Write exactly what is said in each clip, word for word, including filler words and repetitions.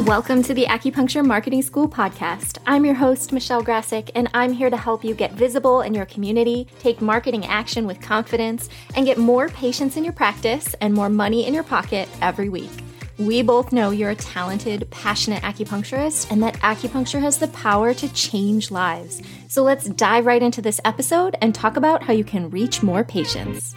Welcome to the Acupuncture Marketing School podcast. I'm your host, Michelle Grasick, and I'm here to help you get visible in your community, take marketing action with confidence, and get more patients in your practice and more money in your pocket every week. We both know you're a talented, passionate acupuncturist and that acupuncture has the power to change lives. So let's dive right into this episode and talk about how you can reach more patients.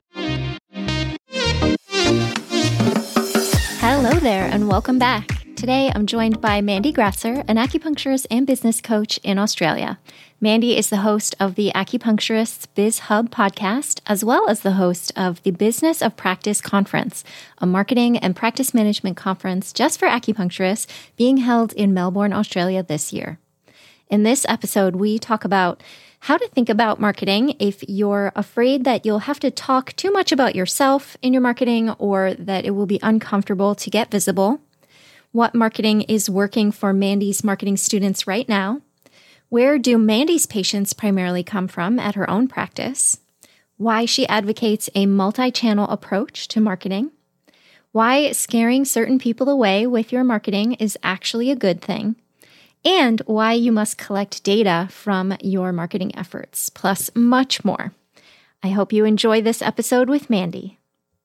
Hello there and welcome back. Today, I'm joined by Mandy Gratzer, an acupuncturist and business coach in Australia. Mandy is the host of the Acupuncturist's Biz Hub podcast, as well as the host of the Business of Practice Conference, a marketing and practice management conference just for acupuncturists being held in Melbourne, Australia this year. In this episode, we talk about how to think about marketing if you're afraid that you'll have to talk too much about yourself in your marketing or that it will be uncomfortable to get visible, what marketing is working for Mandy's marketing students right now, where do Mandy's patients primarily come from at her own practice, why she advocates a multi-channel approach to marketing, why scaring certain people away with your marketing is actually a good thing, and why you must collect data from your marketing efforts, plus much more. I hope you enjoy this episode with Mandy.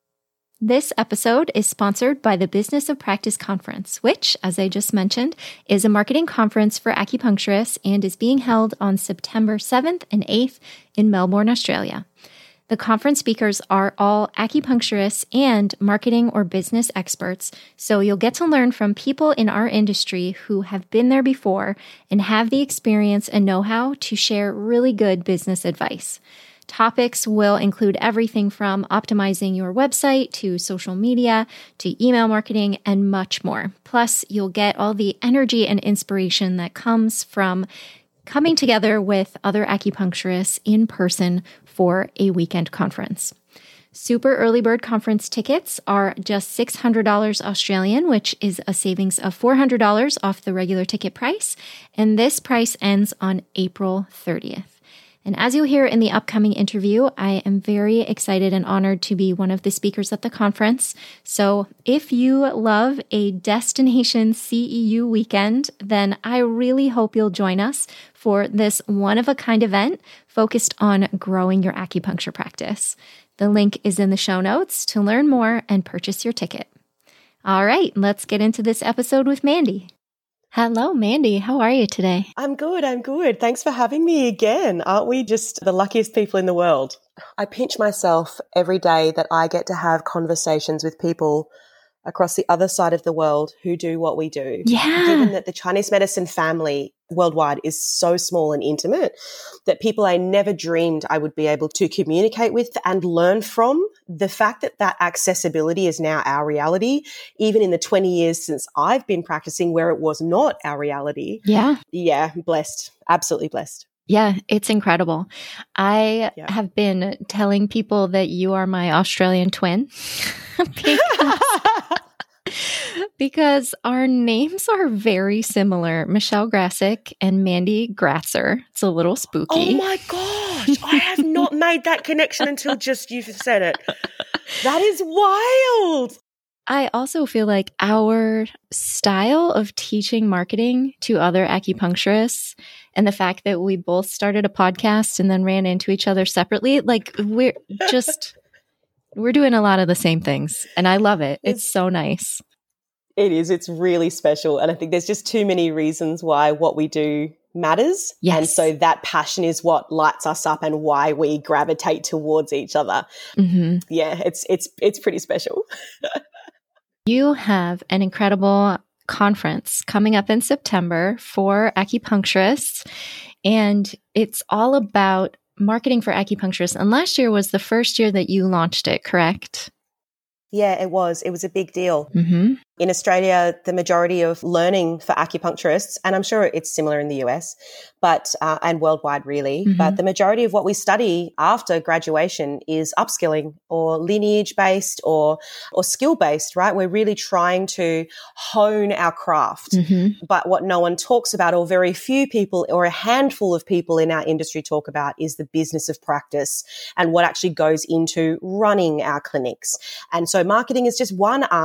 This episode is sponsored by the Business of Practice Conference, which, as I just mentioned, is a marketing conference for acupuncturists and is being held on September seventh and eighth in Melbourne, Australia. The conference speakers are all acupuncturists and marketing or business experts, so you'll get to learn from people in our industry who have been there before and have the experience and know-how to share really good business advice. Topics will include everything from optimizing your website to social media to email marketing and much more. Plus, you'll get all the energy and inspiration that comes from coming together with other acupuncturists in person for a weekend conference. Super early bird conference tickets are just six hundred dollars Australian, which is a savings of four hundred dollars off the regular ticket price. And this price ends on April thirtieth. And as you'll hear in the upcoming interview, I am very excited and honored to be one of the speakers at the conference. So if you love a destination C E U weekend, then I really hope you'll join us for this one-of-a-kind event focused on growing your acupuncture practice. The link is in the show notes to learn more and purchase your ticket. All right, let's get into this episode with Mandy. Hello, Mandy. How are you today? I'm good. I'm good. Thanks for having me again. Aren't we just the luckiest people in the world? I pinch myself every day that I get to have conversations with people across the other side of the world who do what we do. Yeah. Given that the Chinese medicine family worldwide is so small and intimate that people I never dreamed I would be able to communicate with and learn from, the fact that that accessibility is now our reality, even in the twenty years since I've been practicing where it was not our reality. Yeah. Yeah, blessed. Absolutely blessed. Yeah, it's incredible. I Yeah. have been telling people that you are my Australian twin because, because our names are very similar. Michelle Grasick and Mandy Gratzer. It's a little spooky. Oh my gosh. I have not made that connection until just you've said it. That is wild. I also feel like our style of teaching marketing to other acupuncturists and the fact that we both started a podcast and then ran into each other separately, like we're just, we're doing a lot of the same things. And I love it. It's so nice. It is. It's really special. And I think there's just too many reasons why what we do matters. Yes. And so that passion is what lights us up and why we gravitate towards each other. Mm-hmm. Yeah, it's, it's, it's pretty special. You have an incredible conference coming up in September for acupuncturists, and it's all about marketing for acupuncturists. And last year was the first year that you launched it, correct? Yeah, it was. It was a big deal. Mm-hmm. In Australia, the majority of learning for acupuncturists, and I'm sure it's similar in the U S, but uh, and worldwide really, Mm-hmm. but the majority of what we study after graduation is upskilling or lineage-based or or skill-based, right? We're really trying to hone our craft. Mm-hmm. But what no one talks about, or very few people or a handful of people in our industry talk about, is the business of practice and what actually goes into running our clinics. And so marketing is just one arm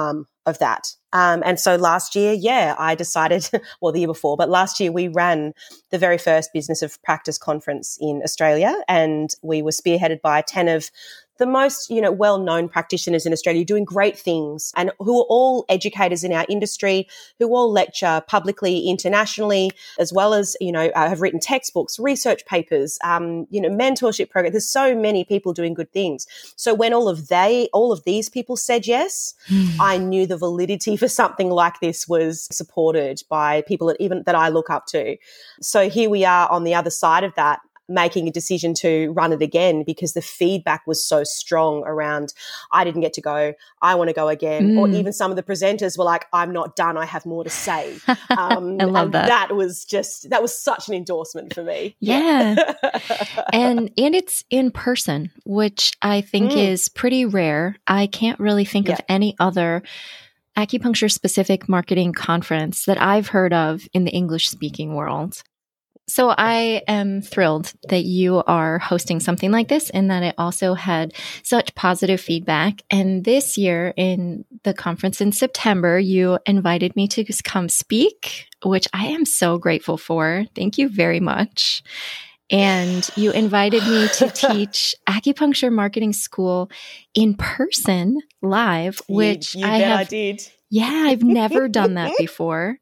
of that. Um, and so last year, yeah, I decided, well, the year before, but last year we ran the very first Business of Practice conference in Australia, and we were spearheaded by ten of the most, you know, well-known practitioners in Australia doing great things, and who are all educators in our industry, who all lecture publicly, internationally, as well as, you know, uh, have written textbooks, research papers, um, you know, mentorship programs. There's so many people doing good things. So when all of they, all of these people said yes, I knew the validity for something like this was supported by people that even that I look up to. So here we are on the other side of that, making a decision to run it again because the feedback was so strong around, I didn't get to go, I want to go again. Mm. Or even some of the presenters were like, I'm not done, I have more to say. Um, I love and that. That was just, that was such an endorsement for me. Yeah. and and it's in person, which I think mm. is pretty rare. I can't really think yeah. of any other acupuncture specific marketing conference that I've heard of in the English speaking world. So I am thrilled that you are hosting something like this and that it also had such positive feedback. And this year in the conference in September, you invited me to come speak, which I am so grateful for. Thank you very much. And you invited me to teach acupuncture marketing school in person live, which you, you I bet have, I did. Yeah, I've never done that before.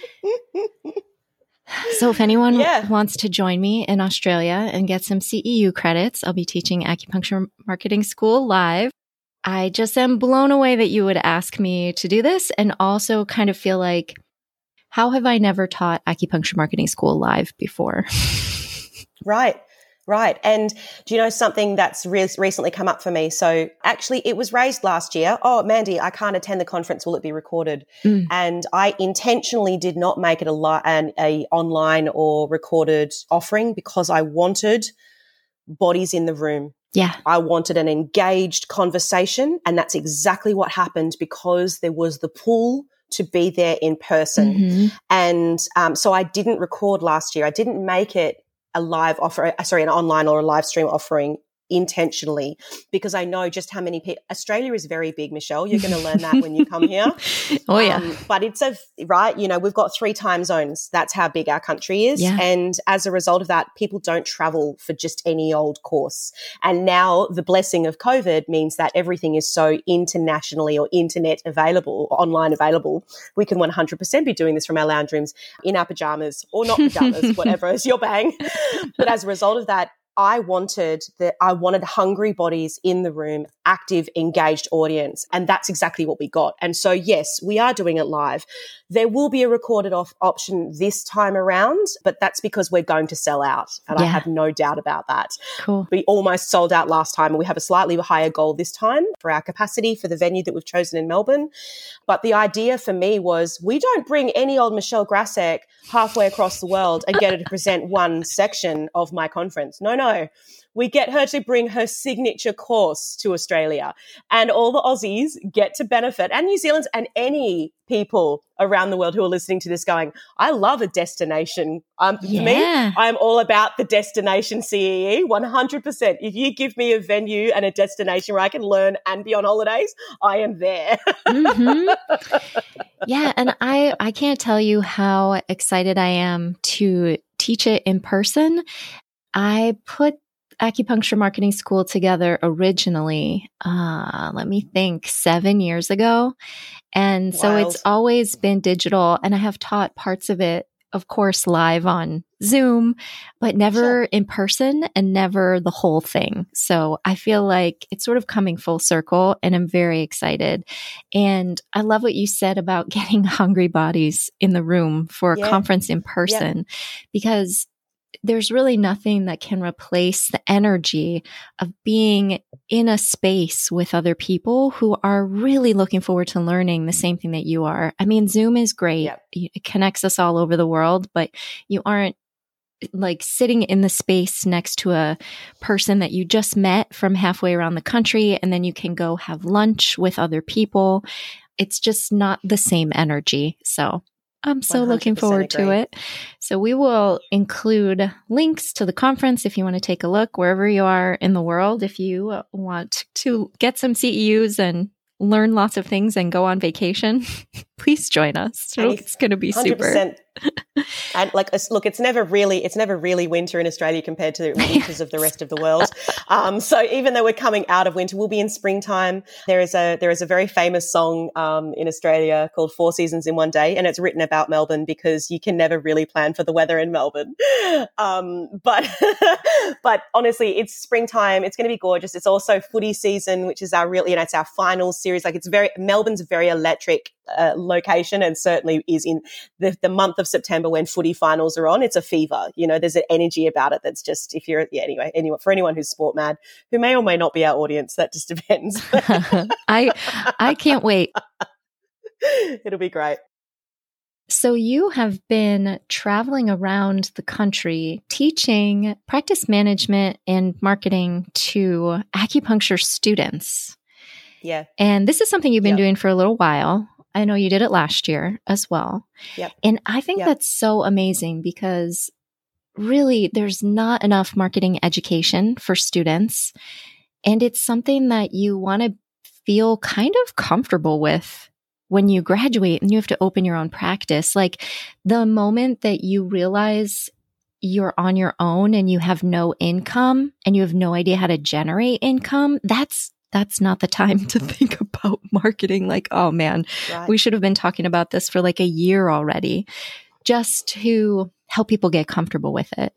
So if anyone yeah. wants to join me in Australia and get some C E U credits, I'll be teaching acupuncture marketing school live. I just am blown away that you would ask me to do this, and also kind of feel like, how have I never taught acupuncture marketing school live before? Right. Right. And do you know something that's re- recently come up for me? So actually it was raised last year. Oh, Mandy, I can't attend the conference. Will it be recorded? Mm. And I intentionally did not make it a, li- an a online or recorded offering because I wanted bodies in the room. Yeah. I wanted an engaged conversation, and that's exactly what happened because there was the pull to be there in person. Mm-hmm. And um, so I didn't record last year. I didn't make it a live offer, sorry, an online or a live stream offering intentionally, because I know just how many people, Australia is very big, Michelle. You're going to learn that when you come here. Oh, yeah. Um, but it's a, right, you know, we've got three time zones. That's how big our country is. Yeah. And as a result of that, people don't travel for just any old course. And now the blessing of COVID means that everything is so internationally or internet available, or online available. We can one hundred percent be doing this from our lounge rooms in our pajamas, or not pajamas, whatever is your bang. But as a result of that, I wanted that I wanted hungry bodies in the room, active, engaged audience. And that's exactly what we got. And so, yes, we are doing it live. There will be a recorded off option this time around, but that's because we're going to sell out. And yeah. I have no doubt about that. Cool. We almost sold out last time, and we have a slightly higher goal this time for our capacity for the venue that we've chosen in Melbourne. But the idea for me was, we don't bring any old Michelle Grasek halfway across the world and get her to present one section of my conference. No, no. We get her to bring her signature course to Australia, and all the Aussies get to benefit, and New Zealanders and any people around the world who are listening to this going, I love a destination. Um, yeah. For me, I'm all about the destination C E E, one hundred percent. If you give me a venue and a destination where I can learn and be on holidays, I am there. Mm-hmm. Yeah, and I, I can't tell you how excited I am to teach it in person. I put acupuncture marketing school together originally, uh, let me think, seven years ago. And so Wild. It's always been digital, and I have taught parts of it, of course, live on Zoom, but never sure. in person, and never the whole thing. So I feel like it's sort of coming full circle, and I'm very excited. And I love what you said about getting hungry bodies in the room for a yeah. conference in person, yeah. because there's really nothing that can replace the energy of being in a space with other people who are really looking forward to learning the same thing that you are. I mean, Zoom is great. Yep. It connects us all over the world, but you aren't like sitting in the space next to a person that you just met from halfway around the country, and then you can go have lunch with other people. It's just not the same energy. So I'm so looking forward agree. to it. So we will include links to the conference if you want to take a look wherever you are in the world. If you want to get some C E Us and learn lots of things and go on vacation, please join us. It's going to be super. one hundred percent. And like, look, it's never really, it's never really winter in Australia compared to the winters of the rest of the world. Um, so even though we're coming out of winter, we'll be in springtime. There is a, there is a very famous song, um, in Australia called Four Seasons in One Day. And it's written about Melbourne because you can never really plan for the weather in Melbourne. Um, but, but honestly, it's springtime. It's going to be gorgeous. It's also footy season, which is our real, you know, it's our final series. Like it's very, Melbourne's a very electric uh, location, and certainly is in the, the month of September when footy finals are on. It's a fever. You know, there's an energy about it that's just, if you're, yeah, anyway, anyway, for anyone who's sport mad, who may or may not be our audience, that just depends. I, I can't wait. It'll be great. So you have been traveling around the country teaching practice management and marketing to acupuncture students. Yeah. And this is something you've been yep. doing for a little while. I know you did it last year as well. Yep. And I think yep. that's so amazing because really there's not enough marketing education for students. And it's something that you want to feel kind of comfortable with when you graduate and you have to open your own practice. Like the moment that you realize you're on your own and you have no income and you have no idea how to generate income, that's that's not the time to think about marketing. Like, oh man, right. we should have been talking about this for like a year already, just to help people get comfortable with it.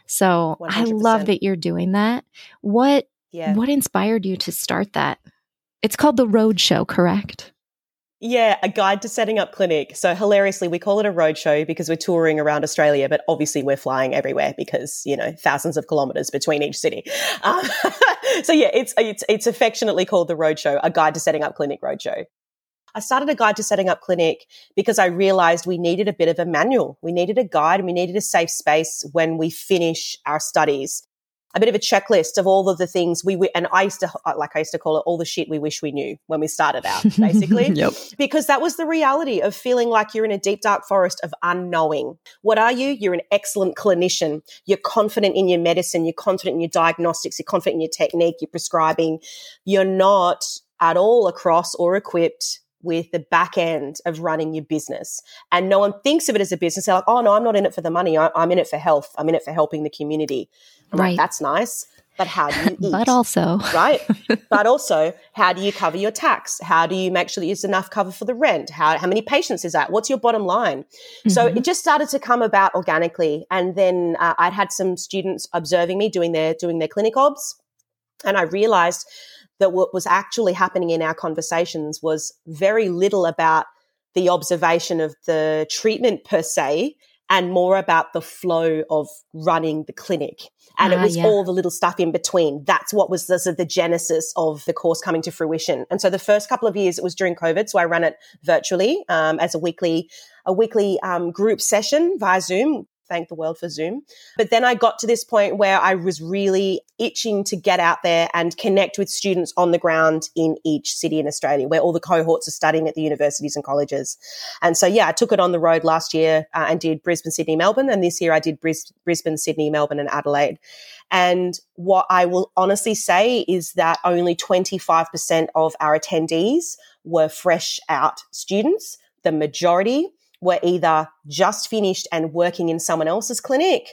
So one hundred percent. I love that you're doing that. What, yeah. what inspired you to start that? It's called the Roadshow, correct? Yeah, a guide to setting up clinic. So hilariously, we call it a roadshow because we're touring around Australia, but obviously we're flying everywhere because, you know, thousands of kilometres between each city. Um, so yeah, it's, it's, it's affectionately called the Roadshow, a guide to setting up clinic roadshow. I started a guide to setting up clinic because I realised we needed a bit of a manual. We needed a guide and we needed a safe space when we finish our studies. A bit of a checklist of all of the things we, and I used to, like I used to call it all the shit we wish we knew when we started out, basically. Yep. Because that was the reality of feeling like you're in a deep, dark forest of unknowing. What are you? You're an excellent clinician. You're confident in your medicine. You're confident in your diagnostics. You're confident in your technique, your prescribing. You're not at all across or equipped with the back end of running your business. And no one thinks of it as a business. They're like, oh, no, I'm not in it for the money. I, I'm in it for health. I'm in it for helping the community. I'm right. like, that's nice. But how do you eat? But also. Right. But also, how do you cover your tax? How do you make sure that there's enough cover for the rent? How, how many patients is that? What's your bottom line? Mm-hmm. So it just started to come about organically. And then uh, I'd had some students observing me doing their, doing their clinic obs. And I realized that what was actually happening in our conversations was very little about the observation of the treatment per se and more about the flow of running the clinic. And ah, it was yeah. all the little stuff in between. That's what was the, the genesis of the course coming to fruition. And so the first couple of years, it was during COVID, so I ran it virtually um, as a weekly, a weekly um, group session via Zoom. Thank the world for Zoom. But then I got to this point where I was really itching to get out there and connect with students on the ground in each city in Australia where all the cohorts are studying at the universities and colleges. And so, yeah, I took it on the road last year uh, and did Brisbane, Sydney, Melbourne. And this year I did Bris- Brisbane, Sydney, Melbourne and Adelaide. And what I will honestly say is that only twenty-five percent of our attendees were fresh out students. The majority were either just finished and working in someone else's clinic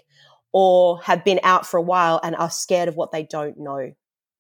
or have been out for a while and are scared of what they don't know.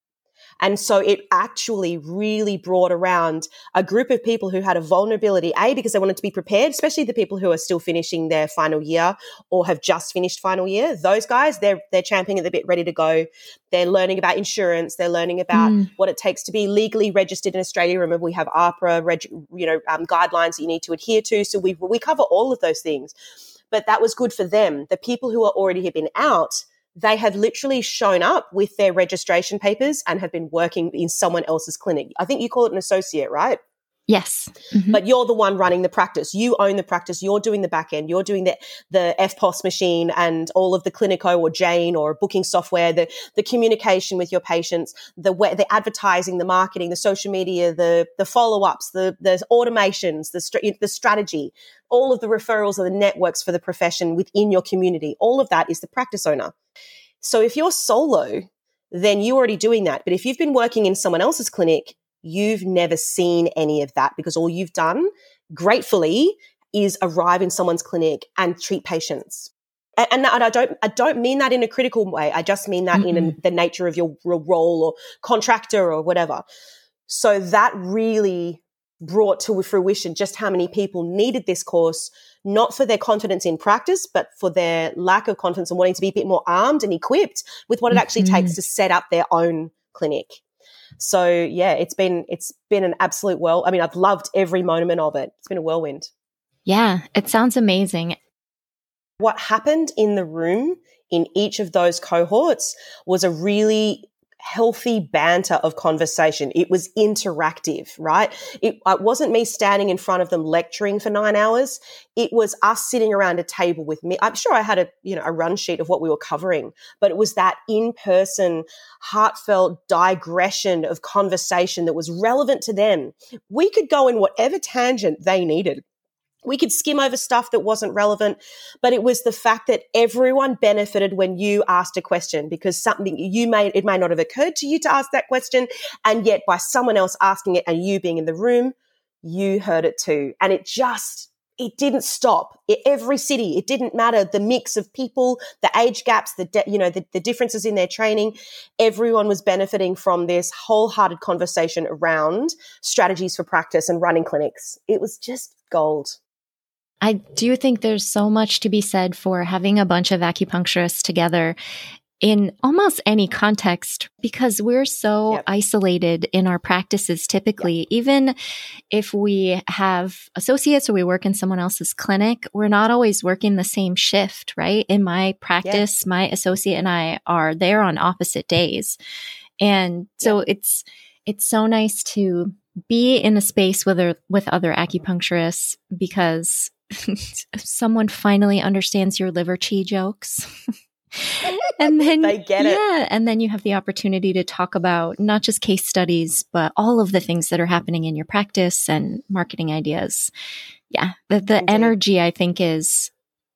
And so it actually really brought around a group of people who had a vulnerability, A, because they wanted to be prepared, especially the people who are still finishing their final year or have just finished final year. Those guys, they're they're champing at the bit, ready to go. They're learning about insurance. They're learning about mm. what it takes to be legally registered in Australia. Remember, we have AHPRA, reg, you know, um, guidelines that you need to adhere to. So we we cover all of those things. But that was good for them. The people who are already have been out, they have literally shown up with their registration papers and have been working in someone else's clinic. I think you call it an associate, right? Yes. Mm-hmm. But you're the one running the practice. You own the practice. You're doing the back end. You're doing the, the F P O S machine and all of the Clinico or Jane or booking software, the, the communication with your patients, the the advertising, the marketing, the social media, the the follow-ups, the, the automations, the, st- the strategy, all of the referrals and the networks for the profession within your community. All of that is the practice owner. So if you're solo, then you're already doing that. But if you've been working in someone else's clinic, you've never seen any of that because all you've done, gratefully, is arrive in someone's clinic and treat patients. And, and I don't, I don't mean that in a critical way. I just mean that mm-hmm. in a, the nature of your role or contractor or whatever. So that really brought to fruition just how many people needed this course, not for their confidence in practice, but for their lack of confidence and wanting to be a bit more armed and equipped with what it actually mm-hmm. takes to set up their own clinic. So yeah, it's been, it's been an absolute whirl. I mean, I've loved every moment of it. It's been a whirlwind. Yeah, it sounds amazing. What happened in the room in each of those cohorts was a really healthy banter of conversation. It was interactive, right? It, it wasn't me standing in front of them lecturing for nine hours. It was us sitting around a table with me. I'm sure I had a, you know, a run sheet of what we were covering, but it was that in-person, heartfelt digression of conversation that was relevant to them. We could go in whatever tangent they needed. We could skim over stuff that wasn't relevant, but it was the fact that everyone benefited when you asked a question because something you may, it may not have occurred to you to ask that question. And yet by someone else asking it and you being in the room, you heard it too. And it just, it didn't stop. It, every city, it didn't matter the mix of people, the age gaps, the, de- you know, the, the differences in their training. Everyone was benefiting from this wholehearted conversation around strategies for practice and running clinics. It was just gold. I do think there's so much to be said for having a bunch of acupuncturists together in almost any context because we're so yep. isolated in our practices typically. Yep. Even if we have associates or we work in someone else's clinic, we're not always working the same shift, right? In my practice, yep. my associate and I are there on opposite days. And so yep. it's it's so nice to be in a space with, a, with other acupuncturists because someone finally understands your liver chi jokes. And then they get it. Yeah. And then you have the opportunity to talk about not just case studies, but all of the things that are happening in your practice and marketing ideas. Yeah. The, the energy, I think, is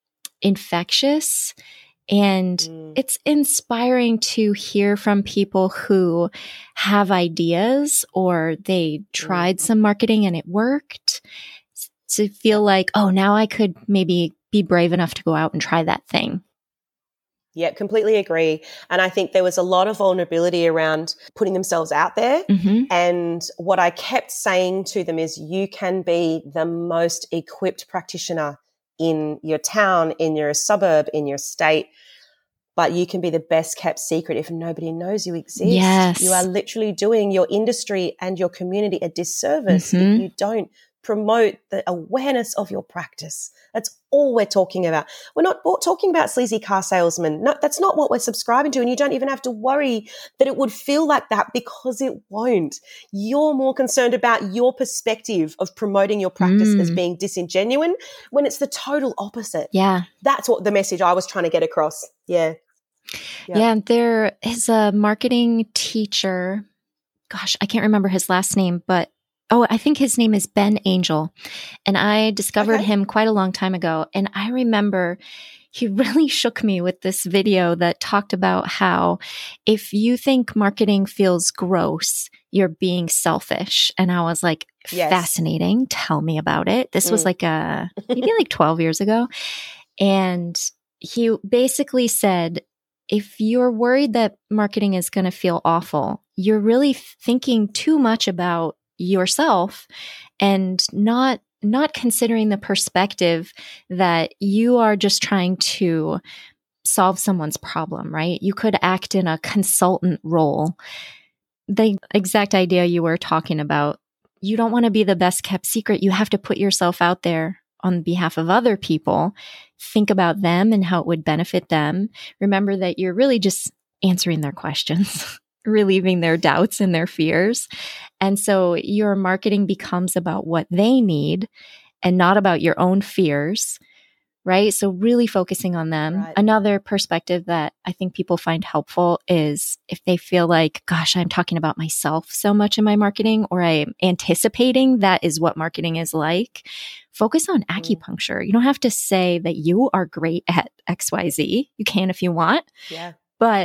infectious. And mm. it's inspiring to hear from people who have ideas or they tried mm. some marketing and it worked. To feel like, oh, now I could maybe be brave enough to go out and try that thing. Yeah, completely agree. And I think there was a lot of vulnerability around putting themselves out there. Mm-hmm. And what I kept saying to them is you can be the most equipped practitioner in your town, in your suburb, in your state, but you can be the best kept secret if nobody knows you exist. Yes. You are literally doing your industry and your community a disservice mm-hmm. if you don't promote the awareness of your practice. That's all we're talking about. We're not talking about sleazy car salesmen. No, that's not what we're subscribing to. And you don't even have to worry that it would feel like that because it won't. You're more concerned about your perspective of promoting your practice mm. as being disingenuine when it's the total opposite. Yeah. That's what the message I was trying to get across. Yeah. Yeah. yeah there is a marketing teacher. Gosh, I can't remember his last name, but Oh, I think his name is Ben Angel. And I discovered okay. him quite a long time ago. And I remember he really shook me with this video that talked about how if you think marketing feels gross, you're being selfish. And I was like, yes. fascinating. Tell me about it. This mm. was like a, maybe like twelve years ago. And he basically said, if you're worried that marketing is going to feel awful, you're really thinking too much about yourself and not not considering the perspective that you are just trying to solve someone's problem, right? You could act in a consultant role. The exact idea you were talking about, you don't want to be the best kept secret. You have to put yourself out there on behalf of other people. Think about them and how it would benefit them. Remember that you're really just answering their questions. Relieving their doubts and their fears. And so your marketing becomes about what they need and not about your own fears, right? So really focusing on them. Right. Another perspective that I think people find helpful is if they feel like, gosh, I'm talking about myself so much in my marketing, or I'm anticipating that is what marketing is like, focus on acupuncture. Mm. You don't have to say that you are great at X Y Z. You can if you want. Yeah. But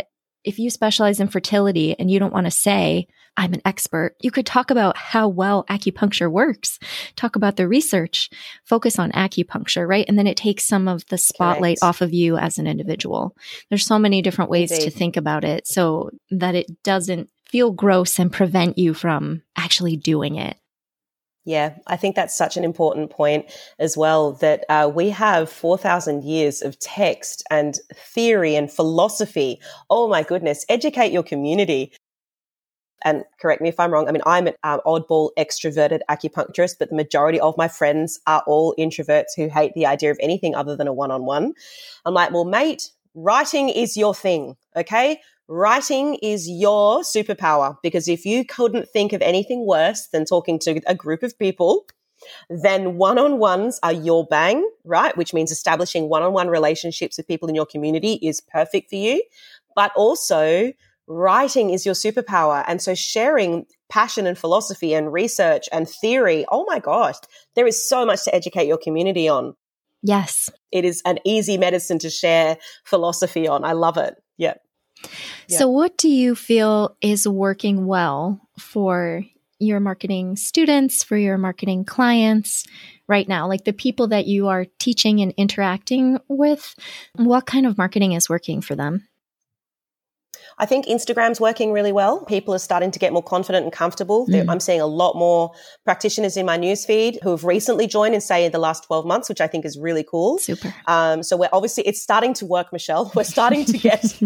if you specialize in fertility and you don't want to say, I'm an expert, you could talk about how well acupuncture works, talk about the research, focus on acupuncture, right? And then it takes some of the spotlight Correct. off of you as an individual. There's so many different ways Indeed. to think about it so that it doesn't feel gross and prevent you from actually doing it. Yeah, I think that's such an important point as well, that uh, we have four thousand years of text and theory and philosophy. Oh my goodness, educate your community. And correct me if I'm wrong. I mean, I'm an um, oddball extroverted acupuncturist, but the majority of my friends are all introverts who hate the idea of anything other than a one-on-one. I'm like, well, mate, writing is your thing, okay? Writing is your superpower, because if you couldn't think of anything worse than talking to a group of people, then one-on-ones are your bang, right? Which means establishing one-on-one relationships with people in your community is perfect for you. But also, writing is your superpower. And so sharing passion and philosophy and research and theory, oh my gosh, there is so much to educate your community on. Yes. It is an easy medicine to share philosophy on. I love it. Yeah. Yeah. So what do you feel is working well for your marketing students, for your marketing clients right now? Like the people that you are teaching and interacting with, what kind of marketing is working for them? I think Instagram's working really well. People are starting to get more confident and comfortable. Mm. I'm seeing a lot more practitioners in my newsfeed who have recently joined in, say, the last twelve months, which I think is really cool. Super. Um, so we're obviously, it's starting to work, Michelle. We're starting to get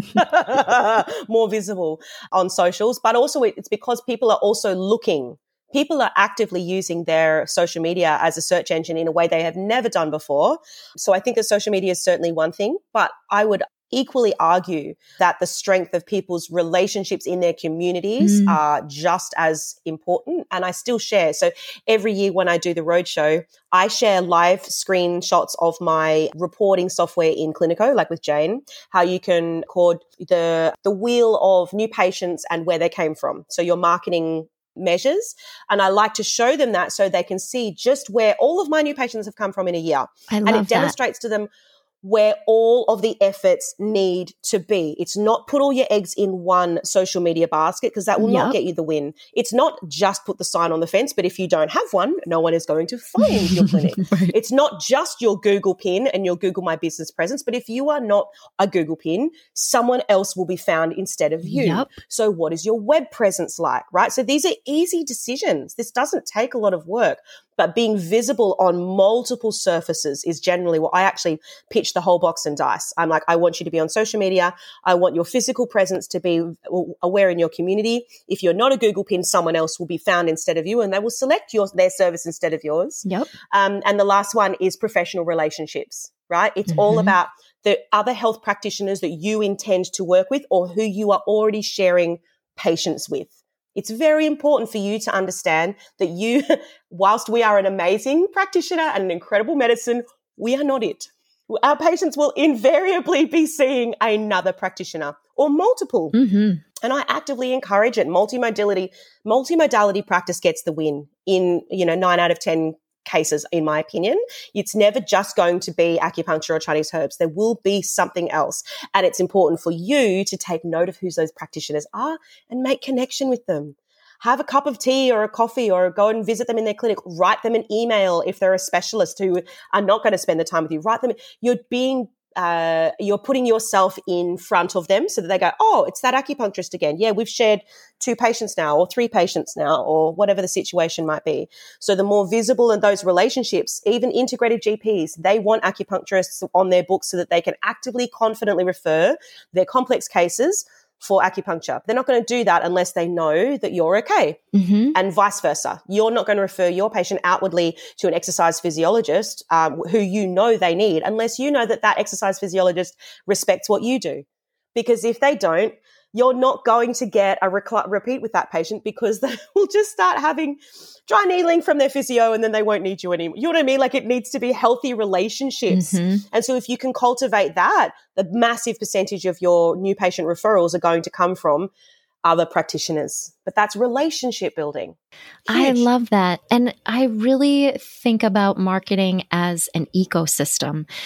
more visible on socials, but also it's because people are also looking. People are actively using their social media as a search engine in a way they have never done before. So I think that social media is certainly one thing, but I would equally argue that the strength of people's relationships in their communities mm. are just as important. And I still share. So every year when I do the roadshow, I share live screenshots of my reporting software in Clinico, like with Jane, how you can record the, the wheel of new patients and where they came from. So your marketing measures. And I like to show them that so they can see just where all of my new patients have come from in a year. I love and it demonstrates that. to them where all of the efforts need to be. It's not put all your eggs in one social media basket, because that will yep. not get you the win. It's not just put the sign on the fence, but if you don't have one, no one is going to find your clinic. Right. It's not just your Google pin and your Google My Business presence, but if you are not a Google pin, someone else will be found instead of you. Yep. So what is your web presence like, right? So these are easy decisions. This doesn't take a lot of work. But being visible on multiple surfaces is generally what I actually pitch the whole box and dice. I'm like, I want you to be on social media. I want your physical presence to be aware in your community. If you're not a Google pin, someone else will be found instead of you, and they will select your their service instead of yours. Yep. Um, and the last one is professional relationships, right? It's mm-hmm. all about the other health practitioners that you intend to work with or who you are already sharing patients with. It's very important for you to understand that you, whilst we are an amazing practitioner and an incredible medicine, we are not it. Our patients will invariably be seeing another practitioner or multiple. Mm-hmm. And I actively encourage it. Multimodality, multimodality practice gets the win in, you know, nine out of ten cases, in my opinion. It's never just going to be acupuncture or Chinese herbs. There will be something else. And it's important for you to take note of who those practitioners are and make connection with them. Have a cup of tea or a coffee, or go and visit them in their clinic. Write them an email if they're a specialist who are not going to spend the time with you. Write them. You're being Uh, you're putting yourself in front of them so that they go, oh, it's that acupuncturist again. Yeah, we've shared two patients now or three patients now, or whatever the situation might be. So the more visible in those relationships, even integrated G Ps, they want acupuncturists on their books so that they can actively, confidently refer their complex cases for acupuncture. They're not going to do that unless they know that you're okay, mm-hmm. and vice versa. You're not going to refer your patient outwardly to an exercise physiologist um, who you know they need unless you know that that exercise physiologist respects what you do. Because if they don't, you're not going to get a rec- repeat with that patient, because they will just start having dry needling from their physio and then they won't need you anymore. You know what I mean? Like, it needs to be healthy relationships. Mm-hmm. And so if you can cultivate that, the massive percentage of your new patient referrals are going to come from other practitioners. But that's relationship building. Huge. I love that. And I really think about marketing as an ecosystem.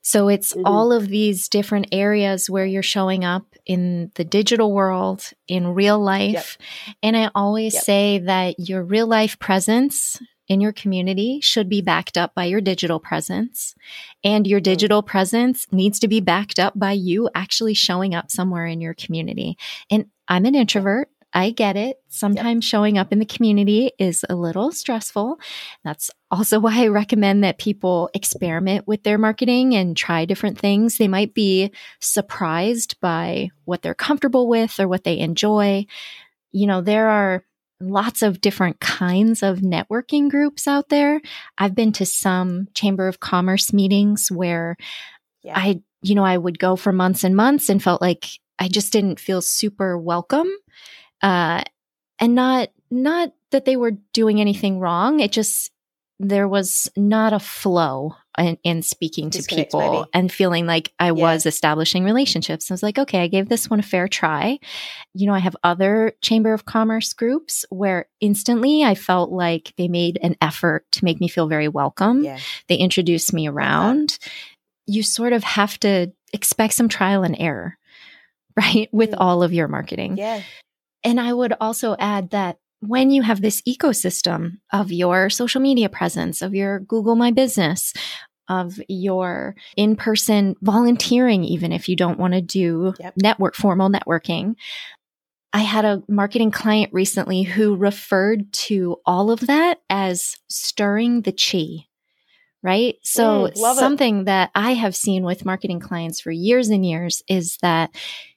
So it's Mm-hmm. all of these different areas where you're showing up in the digital world, in real life. Yep. And I always yep. say that your real life presence in your community should be backed up by your digital presence. And your digital mm. presence needs to be backed up by you actually showing up somewhere in your community. And I'm an introvert. I get it. Sometimes yep. showing up in the community is a little stressful. That's also why I recommend that people experiment with their marketing and try different things. They might be surprised by what they're comfortable with or what they enjoy. You know, there are lots of different kinds of networking groups out there. I've been to some Chamber of Commerce meetings where yeah. I, you know, I would go for months and months and felt like I just didn't feel super welcome. Uh, and not, not that they were doing anything wrong. It just, there was not a flow in, in speaking to Disconnect, people maybe. And feeling like I yeah. was establishing relationships. I was like, okay, I gave this one a fair try. You know, I have other Chamber of Commerce groups where instantly I felt like they made an effort to make me feel very welcome. Yeah. They introduced me around. You sort of have to expect some trial and error, right? With mm. all of your marketing. Yeah. And I would also add that when you have this ecosystem of your social media presence, of your Google My Business, of your in-person volunteering, even if you don't want to do yep. network, formal networking. I had a marketing client recently who referred to all of that as stirring the chi, right? So mm, something it. that I have seen with marketing clients for years and years is that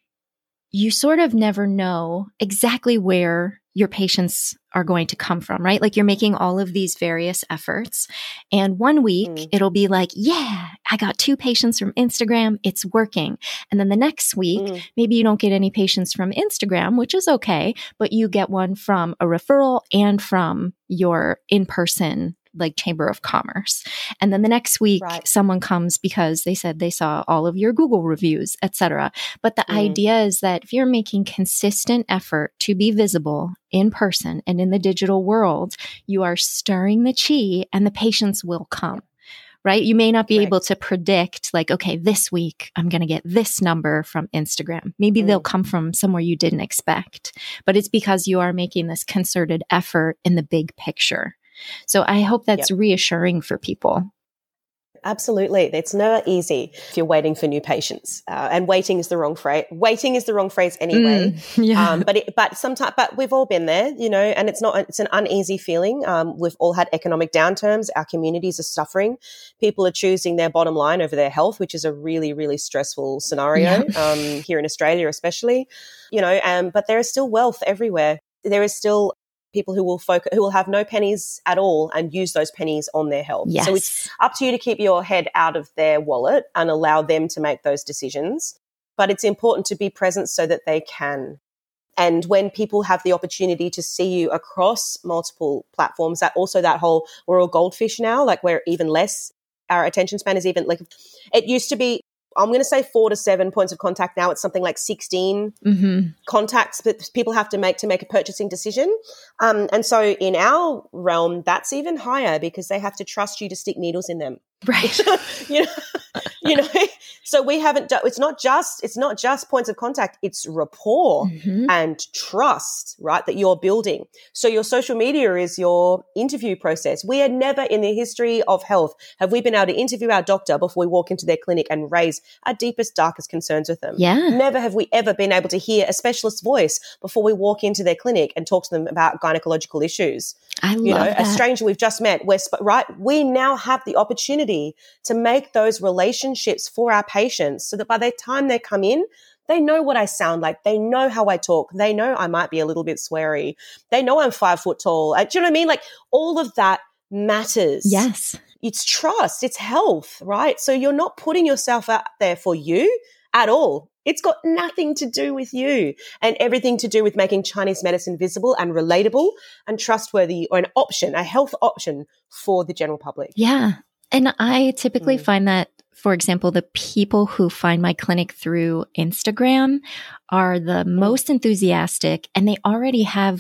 you sort of never know exactly where your patients are going to come from, right? Like you're making all of these various efforts. And one week mm. it'll be like, yeah, I got two patients from Instagram. It's working. And then the next week, mm. maybe you don't get any patients from Instagram, which is okay, but you get one from a referral and from your in-person like Chamber of Commerce. And then the next week, right. someone comes because they said they saw all of your Google reviews, et cetera. But the mm. idea is that if you're making consistent effort to be visible in person and in the digital world, you are stirring the chi and the patients will come. Right? You may not be Correct. able to predict like, okay, this week I'm going to get this number from Instagram. Maybe mm. they'll come from somewhere you didn't expect, but it's because you are making this concerted effort in the big picture. So I hope that's yep. reassuring for people. Absolutely. It's never easy if you're waiting for new patients. Uh, and waiting is the wrong phrase. Waiting is the wrong phrase anyway. Mm, yeah. Um, but it, but sometimes, but we've all been there, you know, and it's not, it's an uneasy feeling. Um, we've all had economic downturns. Our communities are suffering. People are choosing their bottom line over their health, which is a really, really stressful scenario, yeah. um, here in Australia, especially, you know, um, but there is still wealth everywhere. There is still people who will focus, who will have no pennies at all and use those pennies on their health. Yes. So it's up to you to keep your head out of their wallet and allow them to make those decisions. But it's important to be present so that they can. And when people have the opportunity to see you across multiple platforms, that also that whole, we're all goldfish now, like we're even less, our attention span is even like, it used to be, I'm going to say four to seven points of contact. Now it's something like sixteen mm-hmm. contacts that people have to make to make a purchasing decision. Um, and so in our realm, that's even higher because they have to trust you to stick needles in them. Right. you know, you know, so we haven't done, it's not just, it's not just points of contact, it's rapport mm-hmm. and trust, right, that you're building. So your social media is your interview process. We had never in the history of health have we been able to interview our doctor before we walk into their clinic and raise our deepest, darkest concerns with them. Yeah. Never have we ever been able to hear a specialist's voice before we walk into their clinic and talk to them about gynecological issues. I love you know, that. A stranger we've just met, we're, right? We now have the opportunity to make those relationships for our patients so that by the time they come in, they know what I sound like. They know how I talk. They know I might be a little bit sweary. They know I'm five foot tall. Do you know what I mean? Like all of that matters. Yes. It's trust. It's health, right? So you're not putting yourself out there for you at all. It's got nothing to do with you and everything to do with making Chinese medicine visible and relatable and trustworthy, or an option, a health option for the general public. Yeah. And I typically mm. find that, for example, the people who find my clinic through Instagram are the mm. most enthusiastic, and they already have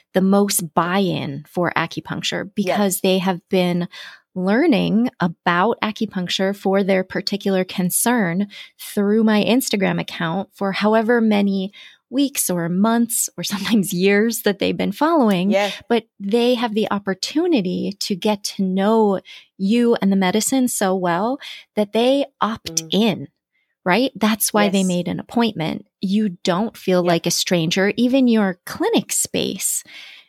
the most buy-in for acupuncture because yep. they have been learning about acupuncture for their particular concern through my Instagram account for however many weeks or months or sometimes years that they've been following. Yeah. But they have the opportunity to get to know you and the medicine so well that they opt mm. in. Right? That's why yes. they made an appointment. You don't feel yep. like a stranger. Even your clinic space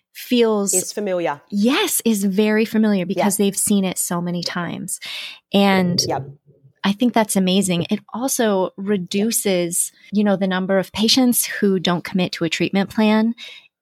feels is familiar. Yes, is very familiar because yep. they've seen it so many times. And yep. I think that's amazing. It also reduces, yep. you know, the number of patients who don't commit to a treatment plan.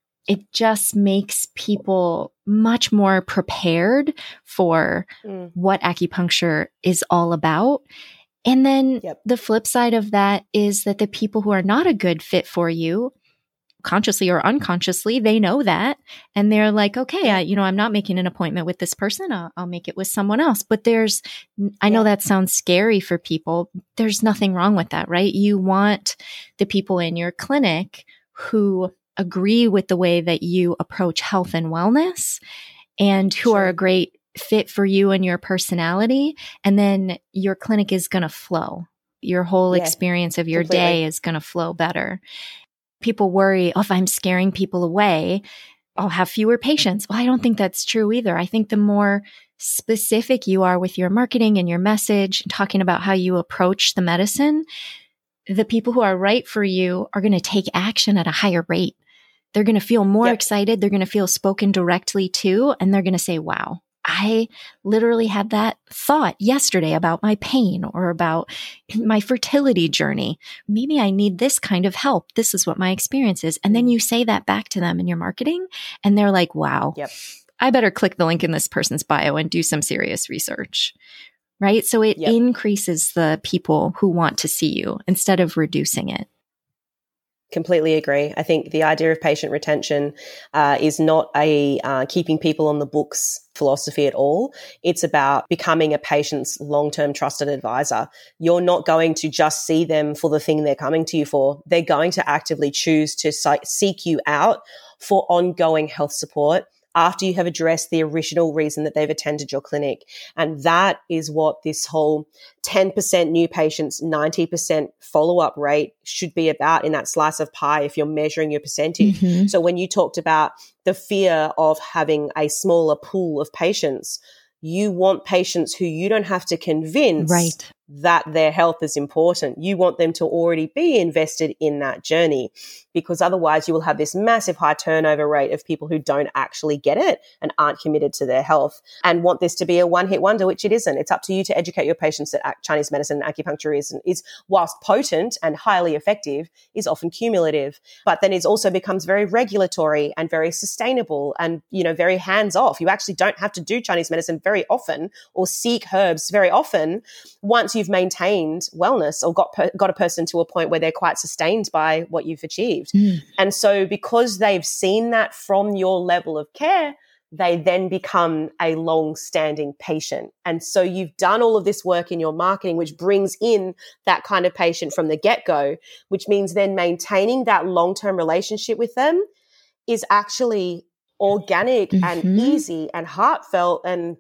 It just makes people much more prepared for mm. what acupuncture is all about. And then yep. the flip side of that is that the people who are not a good fit for you, consciously or unconsciously, they know that. And they're like, okay, I, you know, I'm not making an appointment with this person. I'll, I'll make it with someone else. But there's, I know yeah. that sounds scary for people. There's nothing wrong with that, right? You want the people in your clinic who agree with the way that you approach health and wellness and who sure. are a great fit for you and your personality. And then your clinic is going to flow. Your whole yeah, experience of your completely. day is going to flow better. People worry, oh, if I'm scaring people away, I'll have fewer patients. Well, I don't think that's true either. I think the more specific you are with your marketing and your message, talking about how you approach the medicine, the people who are right for you are going to take action at a higher rate. They're going to feel more yep. excited. They're going to feel spoken directly to, and they're going to say, wow, I literally had that thought yesterday about my pain or about my fertility journey. Maybe I need this kind of help. This is what my experience is. And then you say that back to them in your marketing and they're like, wow, yep. I better click the link in this person's bio and do some serious research. Right? So it yep. increases the people who want to see you instead of reducing it. Completely agree. I think the idea of patient retention uh, is not a uh, keeping people on the books philosophy at all. It's about becoming a patient's long-term trusted advisor. You're not going to just see them for the thing they're coming to you for. They're going to actively choose to seek you out for ongoing health support after you have addressed the original reason that they've attended your clinic. And that is what this whole ten percent new patients, ninety percent follow-up rate should be about in that slice of pie if you're measuring your percentage. Mm-hmm. So when you talked about the fear of having a smaller pool of patients, you want patients who you don't have to convince right. that their health is important. You want them to already be invested in that journey, because otherwise you will have this massive high turnover rate of people who don't actually get it and aren't committed to their health and want this to be a one-hit wonder, which it isn't. It's up to you to educate your patients that Chinese medicine and acupuncture is, is whilst potent and highly effective, is often cumulative, but then it also becomes very regulatory and very sustainable and, you know, very hands-off. You actually don't have to do Chinese medicine very often or seek herbs very often once you've maintained wellness or got per, got a person to a point where they're quite sustained by what you've achieved. Mm. And so because they've seen that from your level of care, they then become a long-standing patient. And so you've done all of this work in your marketing, which brings in that kind of patient from the get-go, which means then maintaining that long-term relationship with them is actually organic mm-hmm. and easy and heartfelt and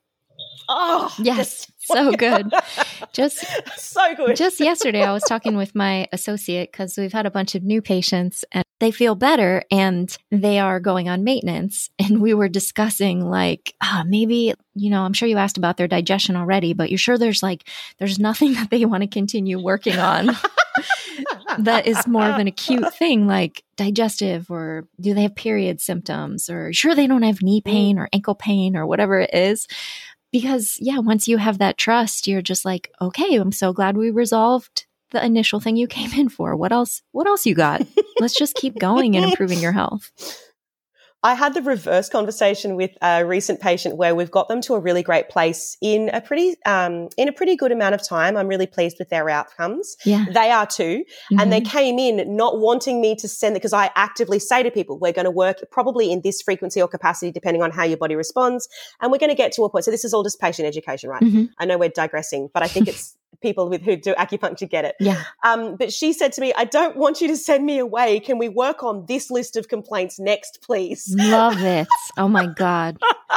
oh yes, so good. Just so good. Just yesterday, I was talking with my associate because we've had a bunch of new patients and they feel better and they are going on maintenance. And we were discussing like, ah, oh, maybe, you know, I'm sure you asked about their digestion already, but you're sure there's like, there's nothing that they want to continue working on that is more of an acute thing, like digestive, or do they have period symptoms, or sure they don't have knee pain or ankle pain or whatever it is. Because, yeah, once you have that trust, you're just like, okay, I'm so glad we resolved the initial thing you came in for. What else? What else you got? Let's just keep going and improving your health. I had the reverse conversation with a recent patient where we've got them to a really great place in a pretty um, in a pretty good amount of time. I'm really pleased with their outcomes. Yeah. They are too. Mm-hmm. And they came in not wanting me to send it, because I actively say to people, we're going to work probably in this frequency or capacity depending on how your body responds. And we're going to get to a point. So this is all just patient education, right? Mm-hmm. I know we're digressing, but I think it's people with who do acupuncture get it. Yeah. Um, but she said to me, I don't want you to send me away. Can we work on this list of complaints next, please? Love it. Oh my God.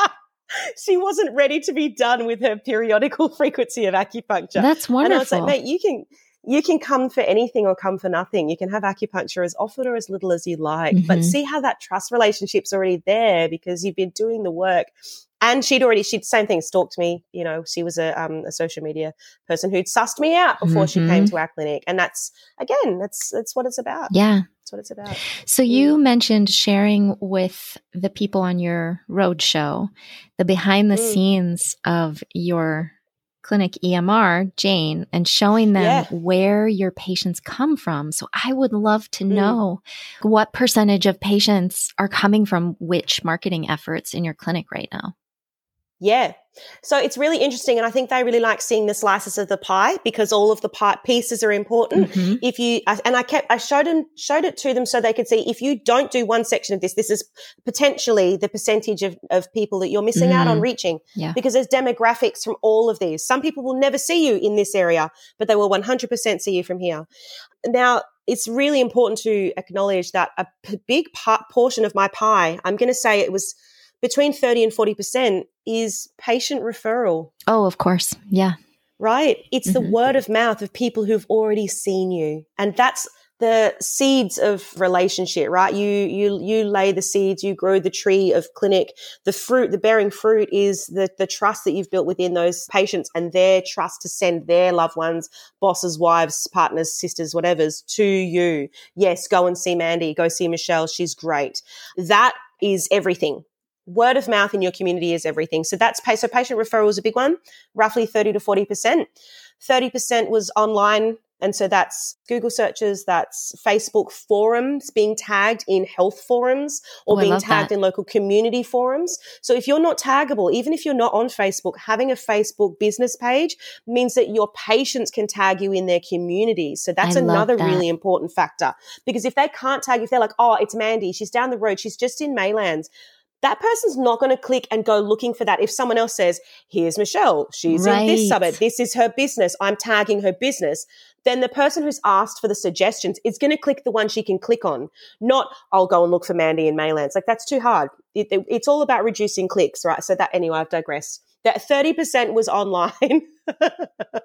She wasn't ready to be done with her periodical frequency of acupuncture. That's wonderful. And I was like, mate, you can you can come for anything or come for nothing. You can have acupuncture as often or as little as you like. Mm-hmm. But see how that trust relationship's already there because you've been doing the work. And she'd already, she'd same thing, stalked me. You know, she was a, um, a social media person who'd sussed me out before mm-hmm. she came to our clinic. And that's, again, that's that's what it's about. Yeah. That's what it's about. So you mm. mentioned sharing with the people on your road show the behind the mm. scenes of your clinic E M R, Jane, and showing them yeah. where your patients come from. So I would love to know mm. what percentage of patients are coming from which marketing efforts in your clinic right now. Yeah. So it's really interesting. And I think they really like seeing the slices of the pie because all of the pie pieces are important. Mm-hmm. If you, and I kept, I showed them, showed it to them so they could see if you don't do one section of this, this is potentially the percentage of, of people that you're missing mm-hmm. out on reaching yeah. because there's demographics from all of these. Some people will never see you in this area, but they will one hundred percent see you from here. Now, it's really important to acknowledge that a p- big part, portion of my pie, I'm going to say it was between thirty and forty percent is patient referral. Oh, of course. Yeah. Right? It's mm-hmm. the word of mouth of people who've already seen you. And that's the seeds of relationship, right? You you you lay the seeds, you grow the tree of clinic. The fruit, the bearing fruit is the, the trust that you've built within those patients and their trust to send their loved ones, bosses, wives, partners, sisters, whatever's to you. Yes, go and see Mandy, go see Michelle. She's great. That is everything. Word of mouth in your community is everything. So that's pay. So patient referral is a big one, roughly thirty to forty percent. thirty percent was online. And so that's Google searches, that's Facebook forums, being tagged in health forums or oh, being tagged that. in local community forums. So if you're not taggable, even if you're not on Facebook, having a Facebook business page means that your patients can tag you in their communities. So that's I another that. really important factor because if they can't tag you, if they're like, oh, it's Mandy, she's down the road, she's just in Maylands, that person's not going to click and go looking for that. If someone else says, here's Michelle, she's right. in this suburb, this is her business, I'm tagging her business, then the person who's asked for the suggestions is going to click the one she can click on, not I'll go and look for Mandy in Maylands. Like that's too hard. It, it, it's all about reducing clicks, right? So that anyway, I've digressed. That thirty percent was online. It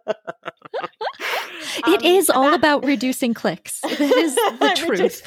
um, is all that, about reducing clicks. That is the truth.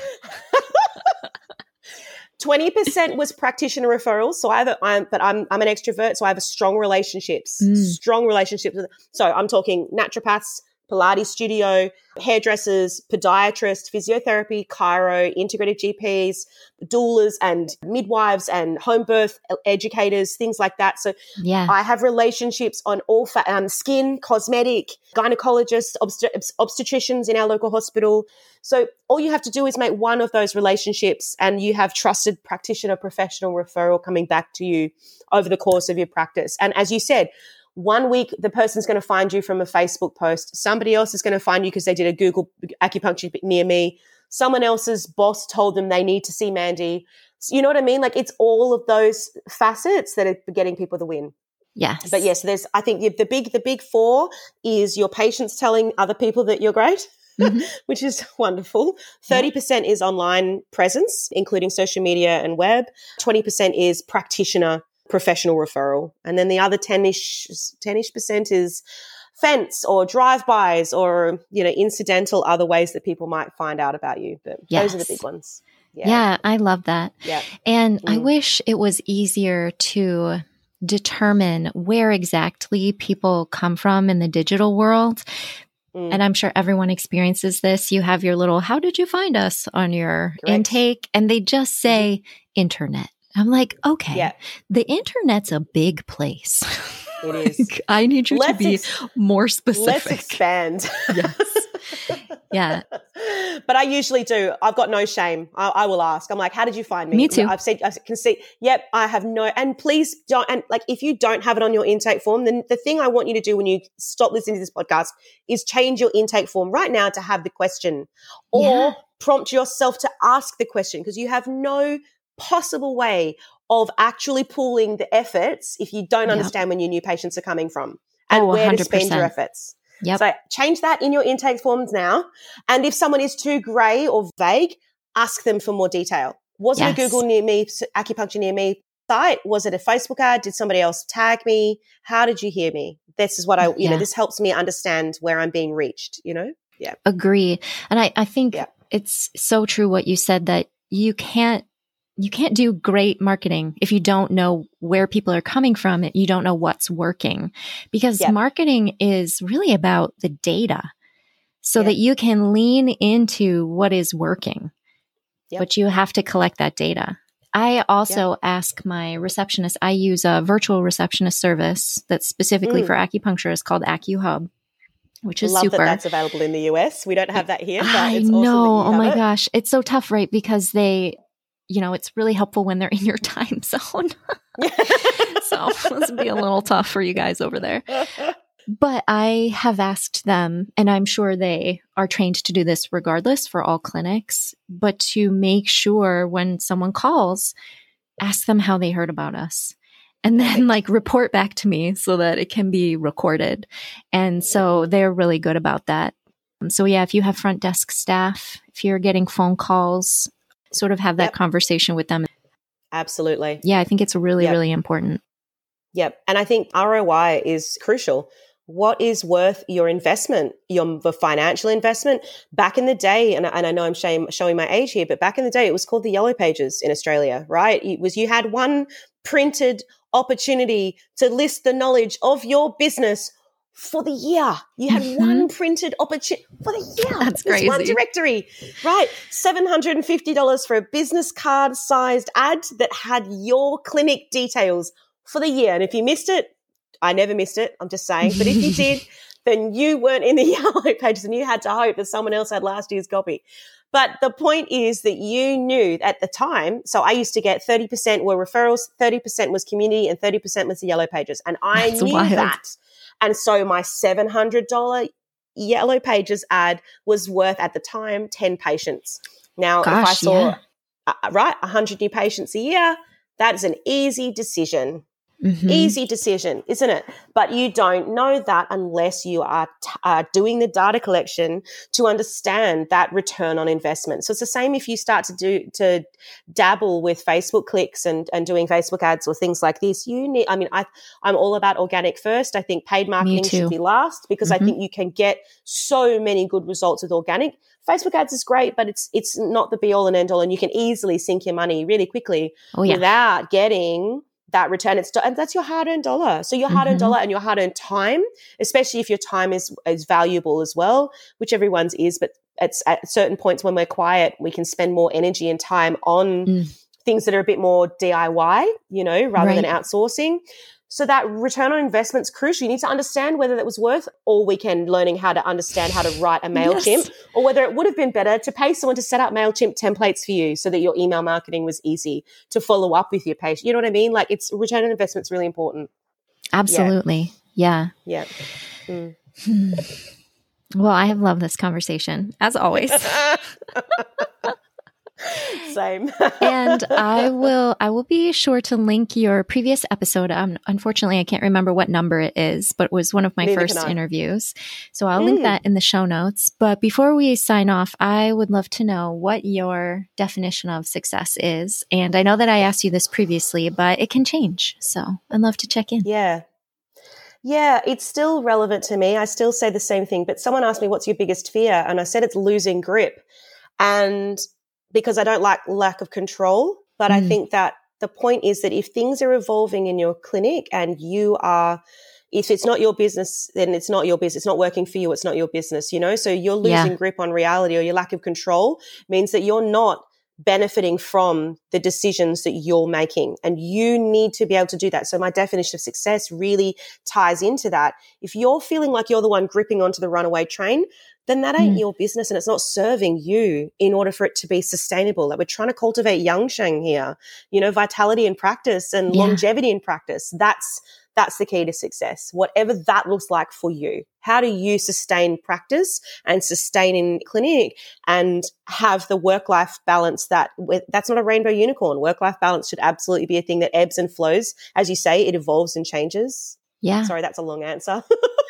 twenty percent was practitioner referrals. So I have, a, I'm, but I'm, I'm an extrovert. So I have a strong relationships, mm. strong relationships. With, so I'm talking naturopaths, Pilates studio, hairdressers, podiatrists, physiotherapy, chiro, integrative G Ps, doulas and midwives and home birth educators, things like that. So yeah. I have relationships on all fa- um, skin, cosmetic, gynecologists, obst- obstetricians in our local hospital. So all you have to do is make one of those relationships and you have trusted practitioner, professional referral coming back to you over the course of your practice. And as you said, one week, the person's going to find you from a Facebook post. Somebody else is going to find you because they did a Google acupuncture near me. Someone else's boss told them they need to see Mandy. So you know what I mean? Like it's all of those facets that are getting people the win. Yes. But yes, there's, I think the big, the big four is your patients telling other people that you're great, mm-hmm. which is wonderful. thirty percent is online presence, including social media and web. twenty percent is practitioner professional referral. And then the other ten-ish, ten-ish percent is fence or drive-bys or, you know, incidental other ways that people might find out about you. But yes. those are the big ones. Yeah, yeah I love that. Yeah. And mm. I wish it was easier to determine where exactly people come from in the digital world. Mm. And I'm sure everyone experiences this. You have your little, how did you find us on your Correct. Intake? And they just say mm-hmm. internet. I'm like, okay, yeah. the internet's a big place. It is. I need you let's to be ex- more specific. Let's expand. Yes. Yeah. But I usually do. I've got no shame. I, I will ask. I'm like, how did you find me? Me too. I've said, I can see, yep, I have no, and please don't, and like if you don't have it on your intake form, then the thing I want you to do when you stop listening to this podcast is change your intake form right now to have the question or yeah. prompt yourself to ask the question because you have no possible way of actually pooling the efforts if you don't yep. understand when your new patients are coming from and oh, where to spend your efforts. Yep. So change that in your intake forms now. And if someone is too grey or vague, ask them for more detail. Was Yes. it a Google Near Me, Acupuncture Near Me site? Was it a Facebook ad? Did somebody else tag me? How did you hear me? This is what I, you yeah. know, this helps me understand where I'm being reached, you know? Yeah. Agree. And I, I think yeah. it's so true what you said, that you can't, you can't do great marketing if you don't know where people are coming from. You don't know what's working, because yeah. marketing is really about the data so yeah. that you can lean into what is working, yep. but you have to collect that data. I also yep. ask my receptionist, I use a virtual receptionist service that's specifically mm. for acupuncturists called AcuHub, which is Love super. that that's available in the U S. We don't have that here, but I it's know. awesome that you oh have my it. gosh. It's so tough, right? Because they, you know, it's really helpful when they're in your time zone. So this would be a little tough for you guys over there. But I have asked them, and I'm sure they are trained to do this regardless for all clinics, but to make sure when someone calls, ask them how they heard about us. And then Perfect. like report back to me so that it can be recorded. And so they're really good about that. Um, so yeah, if you have front desk staff, if you're getting phone calls, sort of have that yep. conversation with them. Absolutely. Yeah, I think it's really, yep. really important. Yep. And I think R O I is crucial. What is worth your investment, your the financial investment? Back in the day, and, and I know I'm showing, showing my age here, but back in the day, it was called the Yellow Pages in Australia, right? It was you had one printed opportunity to list the knowledge of your business for the year. You had mm-hmm. one printed opportunity for the year. That's crazy. One directory, right? seven hundred fifty dollars for a business card sized ad that had your clinic details for the year. And if you missed it, I never missed it, I'm just saying. But if you did, then you weren't in the Yellow Pages and you had to hope that someone else had last year's copy. But the point is that you knew at the time, so I used to get thirty percent were referrals, thirty percent was community, and thirty percent was the Yellow Pages. And I That's knew wild. that. And so my seven hundred dollars Yellow Pages ad was worth at the time ten patients. Now, Gosh, if I saw, yeah. uh, right, one hundred new patients a year, that is an easy decision. Mm-hmm. Easy decision, isn't it? But you don't know that unless you are t- uh, doing the data collection to understand that return on investment. So it's the same if you start to do to dabble with Facebook clicks and, and doing Facebook ads or things like this. You need, I mean, I, I'm all about organic first. I think paid marketing should be last because mm-hmm. I think you can get so many good results with organic. Facebook ads is great, but it's it's not the be all and end all, and you can easily sink your money really quickly oh, yeah. without getting that return. It's and that's your hard-earned dollar. So your hard-earned mm-hmm. dollar and your hard-earned time, especially if your time is is valuable as well, which everyone's is, but it's at certain points when we're quiet, we can spend more energy and time on mm. things that are a bit more D I Y, you know, rather right. than outsourcing. So that return on investment is crucial. You need to understand whether that was worth all weekend learning how to understand how to write a MailChimp yes. or whether it would have been better to pay someone to set up MailChimp templates for you so that your email marketing was easy to follow up with your patient. You know what I mean? Like it's return on investment is really important. Absolutely. Yeah. Yeah. yeah. Mm. Well, I have loved this conversation as always. Same. And I will I will be sure to link your previous episode. Um, unfortunately, I can't remember what number it is, but it was one of my Neither first interviews. So I'll mm. link that in the show notes. But before we sign off, I would love to know what your definition of success is. And I know that I asked you this previously, but it can change. So I'd love to check in. Yeah. Yeah, it's still relevant to me. I still say the same thing. But someone asked me, what's your biggest fear? And I said it's losing grip. And because I don't like lack of control, but mm. I think that the point is that if things are evolving in your clinic and you are, if it's not your business, then it's not your business. It's not working for you. It's not your business, you know? So you're losing yeah. grip on reality, or your lack of control means that you're not benefiting from the decisions that you're making, and you need to be able to do that. So my definition of success really ties into that. If you're feeling like you're the one gripping onto the runaway train, then that ain't mm. your business, and it's not serving you in order for it to be sustainable. Like we're trying to cultivate yang sheng here, you know, vitality in practice and yeah. longevity in practice. That's that's the key to success, whatever that looks like for you. How do you sustain practice and sustain in clinic and have the work-life balance that that's not a rainbow unicorn. Work-life balance should absolutely be a thing that ebbs and flows. As you say, it evolves and changes. Yeah. Sorry, that's a long answer.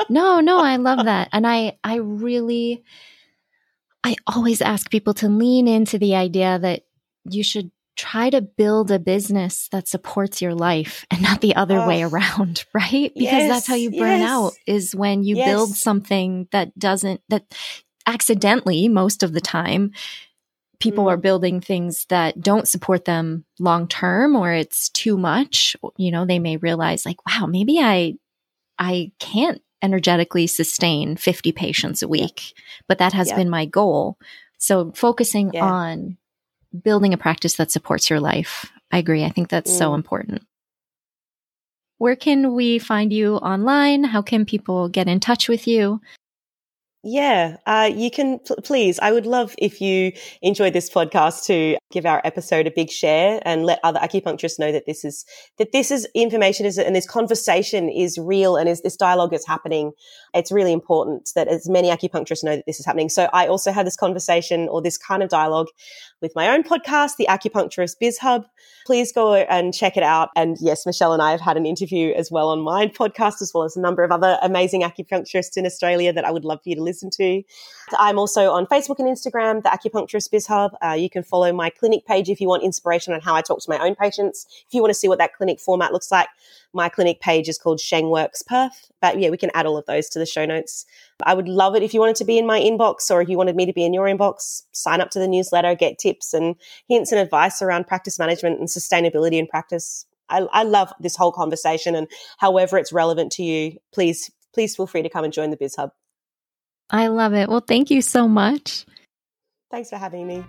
No, no, I love that. And I, I really, I always ask people to lean into the idea that you should try to build a business that supports your life and not the other oh, way around, right? Because yes, that's how you burn yes. out, is when you yes. build something that doesn't, that accidentally, most of the time, people mm. are building things that don't support them long term, or it's too much. You know, they may realize like, wow, maybe I, I can't energetically sustain fifty patients a week, yeah. but that has yeah. been my goal. So focusing yeah. on building a practice that supports your life. I agree. I think that's mm. so important. Where can we find you online? How can people get in touch with you? Yeah, uh, you can, pl- please, I would love if you enjoyed this podcast to give our episode a big share and let other acupuncturists know that this is, that this is information is, and this conversation is real, and is this dialogue is happening. It's really important that as many acupuncturists know that this is happening. So I also had this conversation or this kind of dialogue with my own podcast, the Acupuncturist Biz Hub. Please go and check it out. And yes, Michelle and I have had an interview as well on my podcast, as well as a number of other amazing acupuncturists in Australia that I would love for you to listen to. I'm also on Facebook and Instagram, the Acupuncturist Biz Hub. Uh, you can follow my clinic page if you want inspiration on how I talk to my own patients. If you want to see what that clinic format looks like, my clinic page is called Shengworks Perth. But yeah, we can add all of those to the show notes. I would love it if you wanted to be in my inbox, or if you wanted me to be in your inbox, sign up to the newsletter, get tips and hints and advice around practice management and sustainability in practice. I, I love this whole conversation, and however it's relevant to you, please, please feel free to come and join the Biz Hub. I love it. Well, thank you so much. Thanks for having me.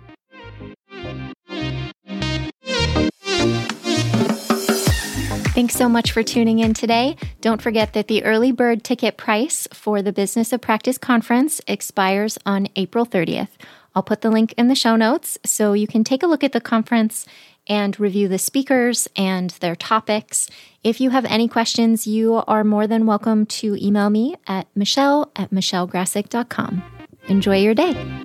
Thanks so much for tuning in today. Don't forget that the early bird ticket price for the Business of Practice conference expires on April thirtieth. I'll put the link in the show notes so you can take a look at the conference and review the speakers and their topics. If you have any questions, you are more than welcome to email me at michelle at michelle grassick dot com. Enjoy your day.